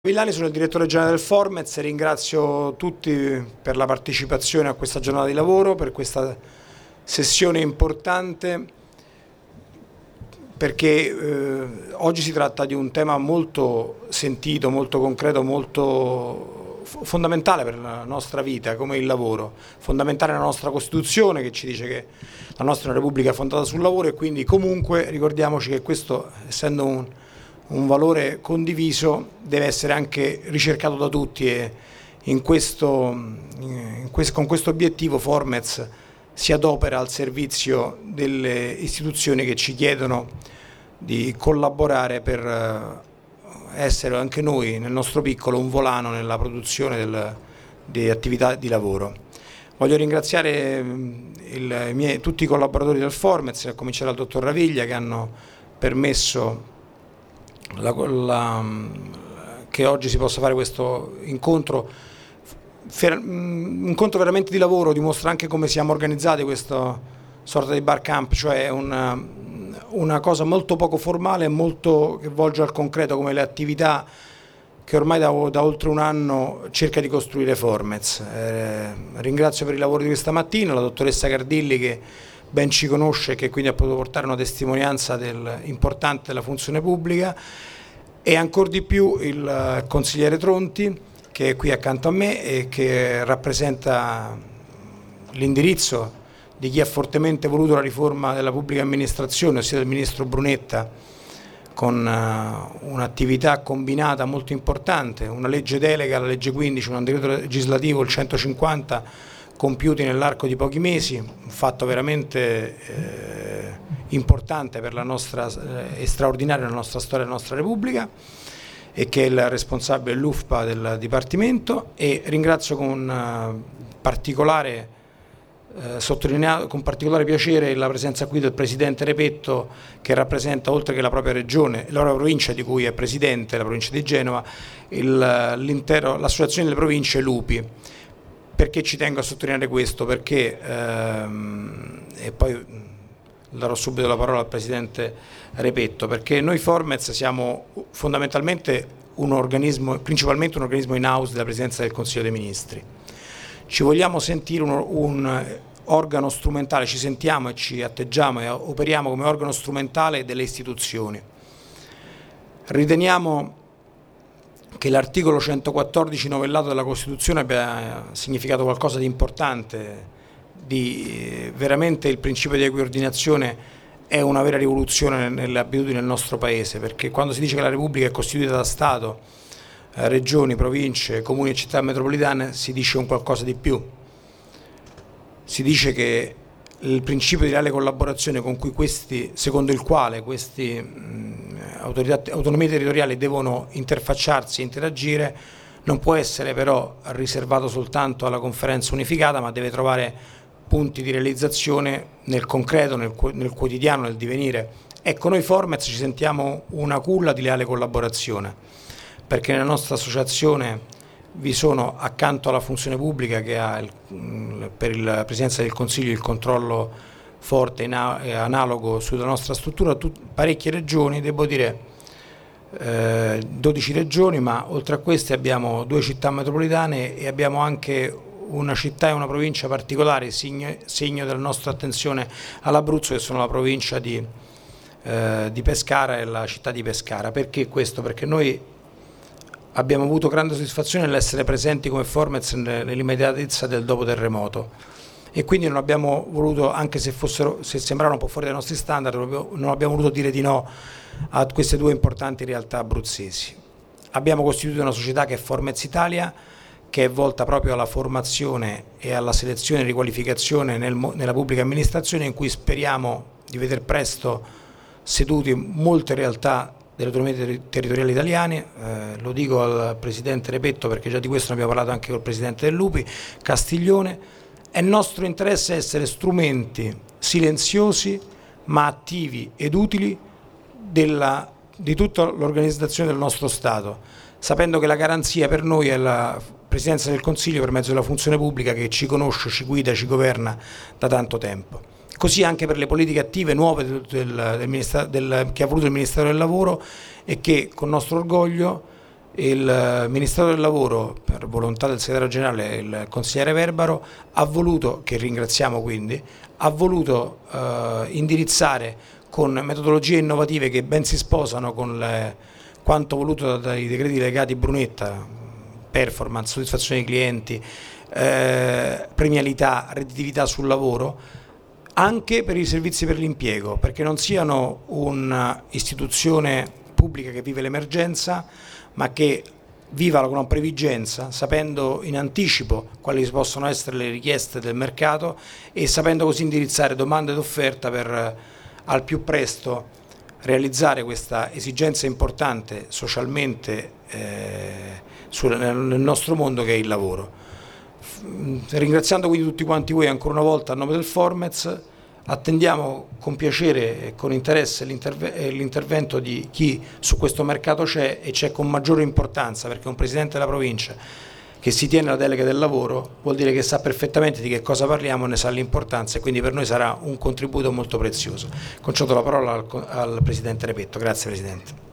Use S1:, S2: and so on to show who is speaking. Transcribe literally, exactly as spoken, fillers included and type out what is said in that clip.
S1: Villani, sono il direttore generale del Formez e ringrazio tutti per la partecipazione a questa giornata di lavoro, per questa sessione importante, perché eh, oggi si tratta di un tema molto sentito, molto concreto, molto fondamentale per la nostra vita, come il lavoro, fondamentale nella nostra Costituzione che ci dice che la nostra è una Repubblica fondata sul lavoro e quindi comunque ricordiamoci che questo, essendo un un valore condiviso, deve essere anche ricercato da tutti e in questo, in questo, con questo obiettivo Formez si adopera al servizio delle istituzioni che ci chiedono di collaborare per essere anche noi nel nostro piccolo un volano nella produzione del, di attività di lavoro. Voglio ringraziare il, i miei, tutti i collaboratori del Formez, a cominciare dal dottor Raviglia, che hanno permesso La, la, che oggi si possa fare questo incontro, fer, un incontro veramente di lavoro, dimostra anche come siamo organizzati, questa sorta di bar camp, cioè una, una cosa molto poco formale e molto che volge al concreto, come le attività che ormai da, da oltre un anno cerca di costruire Formez. Eh, ringrazio per il lavoro di questa mattina la dottoressa Cardilli, che ben ci conosce e che quindi ha potuto portare una testimonianza del, importante della funzione pubblica, e ancor di più il consigliere Tronti, che è qui accanto a me e che rappresenta l'indirizzo di chi ha fortemente voluto la riforma della pubblica amministrazione, ossia del ministro Brunetta, con uh, un'attività combinata molto importante, una legge delega, la legge quindici, un decreto legislativo, il centocinquanta, compiuti nell'arco di pochi mesi, un fatto veramente eh, importante per la nostra, eh, e straordinario nella nostra storia della nostra Repubblica, e che è il responsabile dell'U F P A del Dipartimento. E ringrazio con uh, particolare eh, sottolineato con particolare piacere la presenza qui del Presidente Repetto, che rappresenta, oltre che la propria regione, la propria provincia di cui è Presidente, la provincia di Genova, l'associazione delle province Lupi. Perché ci tengo a sottolineare questo? Perché, ehm, e poi darò subito la parola al Presidente Repetto, perché noi Formez siamo fondamentalmente un organismo, principalmente un organismo in house della Presidenza del Consiglio dei Ministri. Ci vogliamo sentire un, un organo strumentale, ci sentiamo e ci atteggiamo e operiamo come organo strumentale delle istituzioni. Riteniamo che l'articolo centoquattordici novellato della Costituzione abbia significato qualcosa di importante, di veramente il principio di equiordinazione è una vera rivoluzione nelle abitudini del nostro Paese, perché quando si dice che la Repubblica è costituita da Stato, eh, regioni, province, comuni e città metropolitane, si dice un qualcosa di più. Si dice che il principio di reale collaborazione con cui questi, secondo il quale queste autonomie territoriali devono interfacciarsi e interagire, non può essere però riservato soltanto alla conferenza unificata, ma deve trovare punti di realizzazione nel concreto, nel, nel quotidiano, nel divenire. Ecco, noi Formez ci sentiamo una culla di leale collaborazione, perché nella nostra associazione vi sono, accanto alla funzione pubblica che ha il, per la Presidenza del Consiglio il controllo forte e analogo sulla nostra struttura, tut, parecchie regioni, devo dire eh, dodici regioni, ma oltre a queste abbiamo due città metropolitane e abbiamo anche una città e una provincia particolare, segno, segno della nostra attenzione all'Abruzzo, che sono la provincia di, eh, di Pescara e la città di Pescara. Perché questo? Perché noi abbiamo avuto grande soddisfazione nell'essere presenti come Formez nell'immediatezza del dopo terremoto, e quindi non abbiamo voluto, anche se fossero, se sembravano un po' fuori dai nostri standard, non abbiamo voluto dire di no a queste due importanti realtà abruzzesi. Abbiamo costituito una società che è Formez Italia, che è volta proprio alla formazione e alla selezione e riqualificazione nel, nella pubblica amministrazione, in cui speriamo di vedere presto seduti molte realtà delle autonomie territoriali italiane. Eh, lo dico al Presidente Repetto, perché già di questo ne abbiamo parlato anche col Presidente del Lupi, Castiglione. È nostro interesse essere strumenti silenziosi ma attivi ed utili della, di tutta l'organizzazione del nostro Stato, sapendo che la garanzia per noi è la Presidenza del Consiglio per mezzo della funzione pubblica, che ci conosce, ci guida, ci governa da tanto tempo. Così anche per le politiche attive nuove del, del, del, del, che ha voluto il Ministero del Lavoro, e che con nostro orgoglio il Ministero del Lavoro, per volontà del segretario generale, il consigliere Verbaro, ha voluto, che ringraziamo quindi, ha voluto eh, indirizzare con metodologie innovative che ben si sposano con le, quanto voluto dai decreti legati Brunetta, performance, soddisfazione dei clienti, eh, premialità, redditività sul lavoro, anche per i servizi per l'impiego, perché non siano un'istituzione pubblica che vive l'emergenza, ma che viva con previgenza, sapendo in anticipo quali possono essere le richieste del mercato e sapendo così indirizzare domanda ed offerta per al più presto realizzare questa esigenza importante socialmente eh, sul, nel nostro mondo, che è il lavoro. Ringraziando quindi tutti quanti voi ancora una volta a nome del Formez, attendiamo con piacere e con interesse l'interve- l'intervento di chi su questo mercato c'è, e c'è con maggiore importanza, perché un presidente della provincia che si tiene la delega del lavoro vuol dire che sa perfettamente di che cosa parliamo, ne sa l'importanza, e quindi per noi sarà un contributo molto prezioso. Concedo la parola al, al Presidente Repetto. Grazie Presidente.